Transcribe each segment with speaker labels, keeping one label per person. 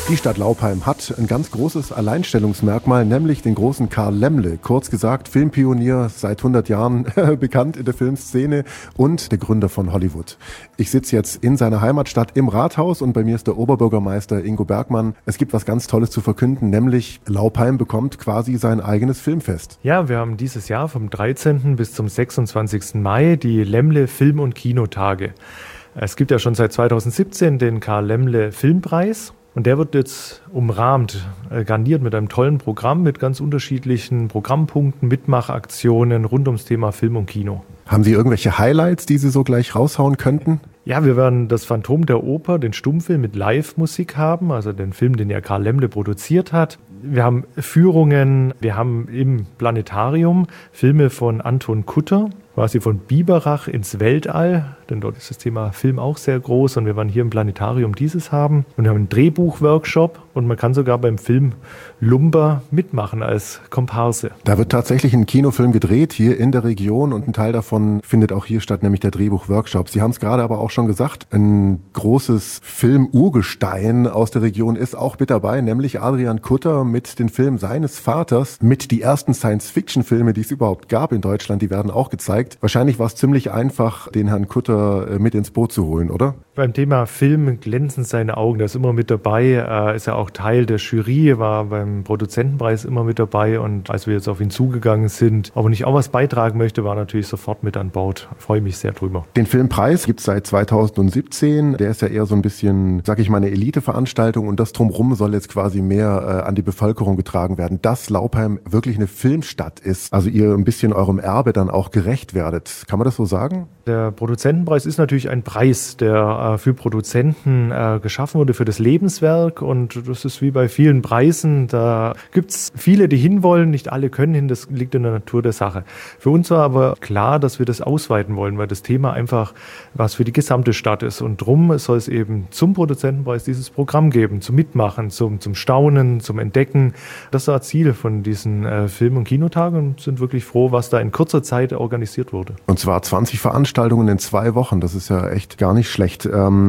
Speaker 1: Die Stadt Laupheim hat ein ganz großes Alleinstellungsmerkmal, nämlich den großen Karl Laemmle, kurz gesagt Filmpionier, seit 100 Jahren bekannt in der Filmszene und der Gründer von Hollywood. Ich sitze jetzt in seiner Heimatstadt im Rathaus und bei mir ist der Oberbürgermeister Ingo Bergmann. Es gibt was ganz Tolles zu verkünden, nämlich Laupheim bekommt quasi sein eigenes Filmfest.
Speaker 2: Ja, wir haben dieses Jahr vom 13. bis zum 26. Mai die Laemmle Film- und Kinotage. Es gibt ja schon seit 2017 den Karl Laemmle Filmpreis. Und der wird jetzt umrahmt, garniert mit einem tollen Programm, mit ganz unterschiedlichen Programmpunkten, Mitmachaktionen rund ums Thema Film und Kino.
Speaker 1: Haben Sie irgendwelche Highlights, die Sie so gleich raushauen könnten?
Speaker 2: Ja, wir werden das Phantom der Oper, den Stummfilm mit Live-Musik haben, also den Film, den ja Karl Laemmle produziert hat. Wir haben Führungen, wir haben im Planetarium Filme von Anton Kutter, quasi von Biberach ins Weltall, denn dort ist das Thema Film auch sehr groß und wir werden hier im Planetarium dieses haben. Und wir haben einen Drehbuchworkshop und man kann sogar beim Film Lumber mitmachen als Komparse.
Speaker 1: Da wird tatsächlich ein Kinofilm gedreht hier in der Region und ein Teil davon findet auch hier statt, nämlich der Drehbuchworkshop. Sie haben es gerade aber auch schon gesagt, ein großes Film-Urgestein aus der Region ist auch mit dabei, nämlich Adrian Kutter mit den Filmen seines Vaters, mit die ersten Science-Fiction-Filme, die es überhaupt gab in Deutschland, die werden auch gezeigt. Wahrscheinlich war es ziemlich einfach, den Herrn Kutter mit ins Boot zu holen, oder?
Speaker 2: Beim Thema Film glänzen seine Augen, der ist immer mit dabei, ist ja auch Teil der Jury, war beim Produzentenpreis immer mit dabei und als wir jetzt auf ihn zugegangen sind, ob er nicht auch was beitragen möchte, war natürlich sofort mit an Bord. Ich freue mich sehr drüber.
Speaker 1: Den Filmpreis gibt es seit 2017, der ist ja eher so ein bisschen, sag ich mal, eine Eliteveranstaltung und das Drumherum soll jetzt quasi mehr an die Bevölkerung getragen werden, dass Laupheim wirklich eine Filmstadt ist, also ihr ein bisschen eurem Erbe dann auch gerecht werdet. Kann man das so sagen?
Speaker 2: Der Produzentenpreis ist natürlich ein Preis, der für Produzenten geschaffen wurde, für das Lebenswerk und das ist wie bei vielen Preisen, da gibt es viele, die hinwollen, nicht alle können hin, das liegt in der Natur der Sache. Für uns war aber klar, dass wir das ausweiten wollen, weil das Thema einfach was für die gesamte Stadt ist und drum soll es eben zum Produzentenpreis dieses Programm geben, zum Mitmachen, zum Staunen, zum Entdecken. Das war Ziel von diesen Film- und Kinotagen und sind wirklich froh, was da in kurzer Zeit organisiert wurde.
Speaker 1: Und zwar 20 Veranstaltungen in 2 Wochen, das ist ja echt gar nicht schlecht.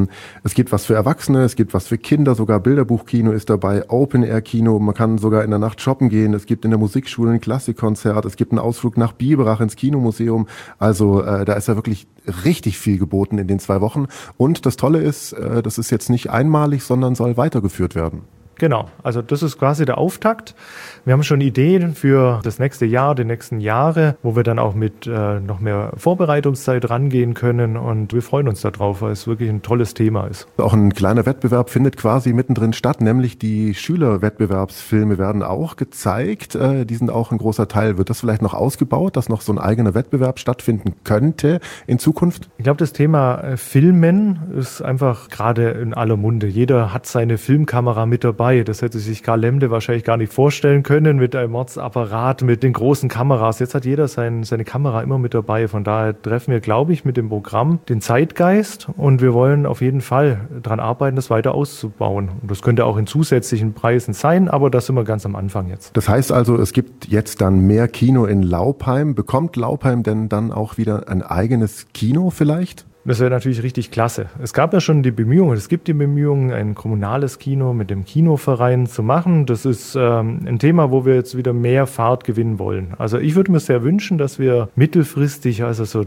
Speaker 1: Es gibt was für Erwachsene, es gibt was für Kinder, sogar Bilderbuchkino ist dabei, Open-Air-Kino, man kann sogar in der Nacht shoppen gehen, es gibt in der Musikschule ein Klassikkonzert, es gibt einen Ausflug nach Biberach ins Kinomuseum, also da ist ja wirklich richtig viel geboten in den 2 Wochen und das Tolle ist, das ist jetzt nicht einmalig, sondern soll weitergeführt werden.
Speaker 2: Genau, also das ist quasi der Auftakt. Wir haben schon Ideen für das nächste Jahr, die nächsten Jahre, wo wir dann auch mit noch mehr Vorbereitungszeit rangehen können und wir freuen uns darauf, weil es wirklich ein tolles Thema ist.
Speaker 1: Auch ein kleiner Wettbewerb findet quasi mittendrin statt, nämlich die Schülerwettbewerbsfilme werden auch gezeigt. Die sind auch ein großer Teil. Wird das vielleicht noch ausgebaut, dass noch so ein eigener Wettbewerb stattfinden könnte in Zukunft?
Speaker 2: Ich glaube, das Thema Filmen ist einfach gerade in aller Munde. Jeder hat seine Filmkamera mit dabei. Das hätte sich Karl Laemmle wahrscheinlich gar nicht vorstellen können mit einem Mordsapparat, mit den großen Kameras. Jetzt hat jeder seine Kamera immer mit dabei. Von daher treffen wir, glaube ich, mit dem Programm den Zeitgeist und wir wollen auf jeden Fall daran arbeiten, das weiter auszubauen. Und das könnte auch in zusätzlichen Preisen sein, aber das sind wir ganz am Anfang jetzt.
Speaker 1: Das heißt also, es gibt jetzt dann mehr Kino in Laupheim. Bekommt Laupheim denn dann auch wieder ein eigenes Kino vielleicht?
Speaker 2: Das wäre natürlich richtig klasse. Es gab ja schon die Bemühungen, es gibt die Bemühungen, ein kommunales Kino mit dem Kinoverein zu machen. Das ist ein Thema, wo wir jetzt wieder mehr Fahrt gewinnen wollen. Also ich würde mir sehr wünschen, dass wir mittelfristig, also so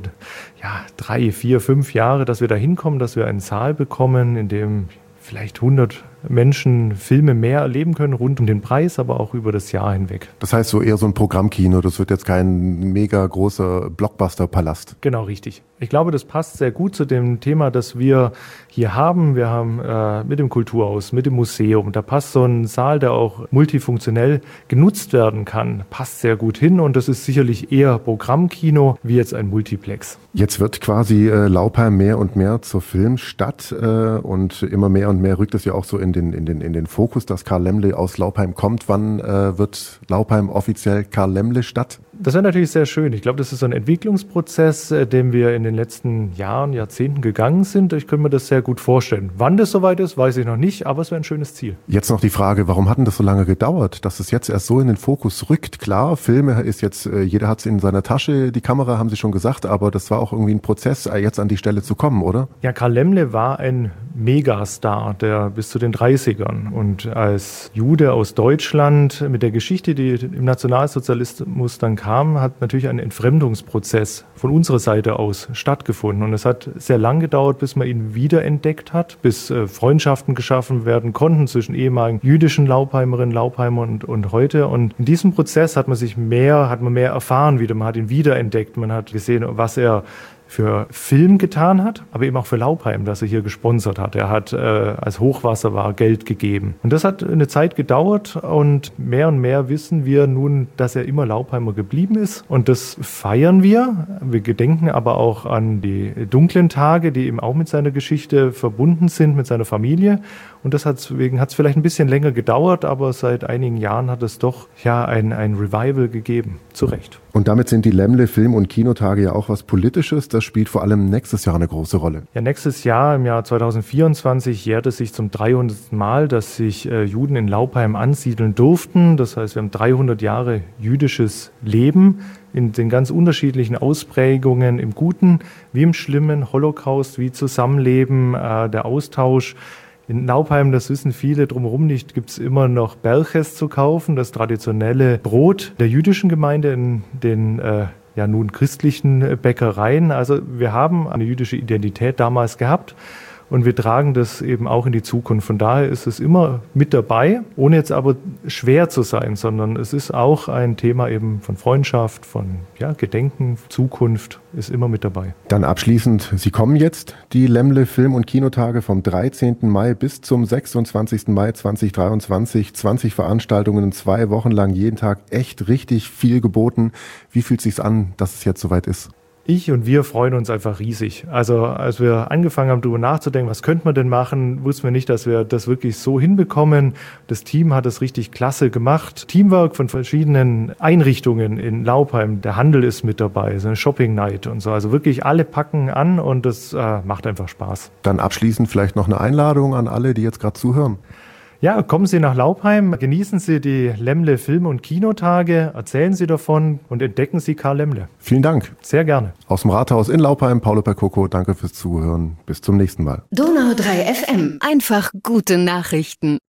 Speaker 2: 3, 4, 5 Jahre, dass wir da hinkommen, dass wir einen Saal bekommen, in dem vielleicht 100 Menschen Filme mehr erleben können, rund um den Preis, aber auch über das Jahr hinweg.
Speaker 1: Das heißt so eher so ein Programmkino, das wird jetzt kein mega großer Blockbuster-Palast.
Speaker 2: Genau, richtig. Ich glaube, das passt sehr gut zu dem Thema, das wir hier haben. Wir haben mit dem Kulturhaus, mit dem Museum, da passt so ein Saal, der auch multifunktionell genutzt werden kann, passt sehr gut hin und das ist sicherlich eher Programmkino wie jetzt ein Multiplex.
Speaker 1: Jetzt wird quasi Laupheim mehr und mehr zur Filmstadt und immer mehr und mehr rückt es ja auch so in den Fokus, dass Karl Laemmle aus Laupheim kommt. Wann wird Laupheim offiziell Karl Laemmle Stadt?
Speaker 2: Das wäre natürlich sehr schön. Ich glaube, das ist so ein Entwicklungsprozess, den wir in den letzten Jahren, Jahrzehnten gegangen sind. Ich könnte mir das sehr gut vorstellen. Wann das soweit ist, weiß ich noch nicht, aber es wäre ein schönes Ziel.
Speaker 1: Jetzt noch die Frage, warum hat denn das so lange gedauert, dass es jetzt erst so in den Fokus rückt? Klar, Filme ist jetzt, jeder hat es in seiner Tasche, die Kamera haben Sie schon gesagt, aber das war auch irgendwie ein Prozess, jetzt an die Stelle zu kommen, oder?
Speaker 2: Ja, Karl Laemmle war ein Megastar, der bis zu den 30ern. Und als Jude aus Deutschland mit der Geschichte, die im Nationalsozialismus dann kam, hat natürlich ein Entfremdungsprozess von unserer Seite aus stattgefunden. Und es hat sehr lang gedauert, bis man ihn wiederentdeckt hat, bis Freundschaften geschaffen werden konnten zwischen ehemaligen jüdischen Laupheimerinnen, Laupheimern und heute. Und in diesem Prozess hat man mehr erfahren wieder. Man hat ihn wiederentdeckt. Man hat gesehen, was er für Film getan hat, aber eben auch für Laupheim, das er hier gesponsert hat. Er hat, als Hochwasser war, Geld gegeben. Und das hat eine Zeit gedauert und mehr wissen wir nun, dass er immer Laupheimer geblieben ist. Und das feiern wir. Wir gedenken aber auch an die dunklen Tage, die eben auch mit seiner Geschichte verbunden sind, mit seiner Familie. Und deswegen hat es vielleicht ein bisschen länger gedauert, aber seit einigen Jahren hat es doch ein Revival gegeben. Zu Recht.
Speaker 1: Und damit sind die Laemmle Film- und Kinotage ja auch was Politisches. Das spielt vor allem nächstes Jahr eine große Rolle.
Speaker 2: Ja, nächstes Jahr, im Jahr 2024, jährt es sich zum 300. Mal, dass sich Juden in Laupheim ansiedeln durften. Das heißt, wir haben 300 Jahre jüdisches Leben in den ganz unterschiedlichen Ausprägungen, im Guten wie im Schlimmen, Holocaust wie Zusammenleben, der Austausch. In Laupheim, das wissen viele drumherum nicht, gibt es immer noch Berches zu kaufen, das traditionelle Brot der jüdischen Gemeinde in den nun christlichen Bäckereien. Also wir haben eine jüdische Identität damals gehabt und wir tragen das eben auch in die Zukunft. Von daher ist es immer mit dabei, ohne jetzt aber schwer zu sein, sondern es ist auch ein Thema eben von Freundschaft, von Gedenken, Zukunft ist immer mit dabei.
Speaker 1: Dann abschließend, Sie kommen jetzt, die Laemmle Film- und Kinotage vom 13. Mai bis zum 26. Mai 2023. 20 Veranstaltungen, 2 Wochen lang, jeden Tag echt richtig viel geboten. Wie fühlt es sich an, dass es jetzt soweit ist?
Speaker 2: Ich und wir freuen uns einfach riesig. Also als wir angefangen haben, darüber nachzudenken, was könnte man denn machen, wussten wir nicht, dass wir das wirklich so hinbekommen. Das Team hat das richtig klasse gemacht. Teamwork von verschiedenen Einrichtungen in Laupheim. Der Handel ist mit dabei, so eine Shopping Night und so. Also wirklich alle packen an und das macht einfach Spaß.
Speaker 1: Dann abschließend vielleicht noch eine Einladung an alle, die jetzt gerade zuhören.
Speaker 2: Ja, kommen Sie nach Laupheim, genießen Sie die Laemmle Film- und Kinotage, erzählen Sie davon und entdecken Sie Karl Laemmle.
Speaker 1: Vielen Dank.
Speaker 2: Sehr gerne.
Speaker 1: Aus dem Rathaus in Laupheim, Paulo Percoco, danke fürs Zuhören. Bis zum nächsten Mal.
Speaker 3: Donau 3 FM.
Speaker 4: Einfach gute Nachrichten.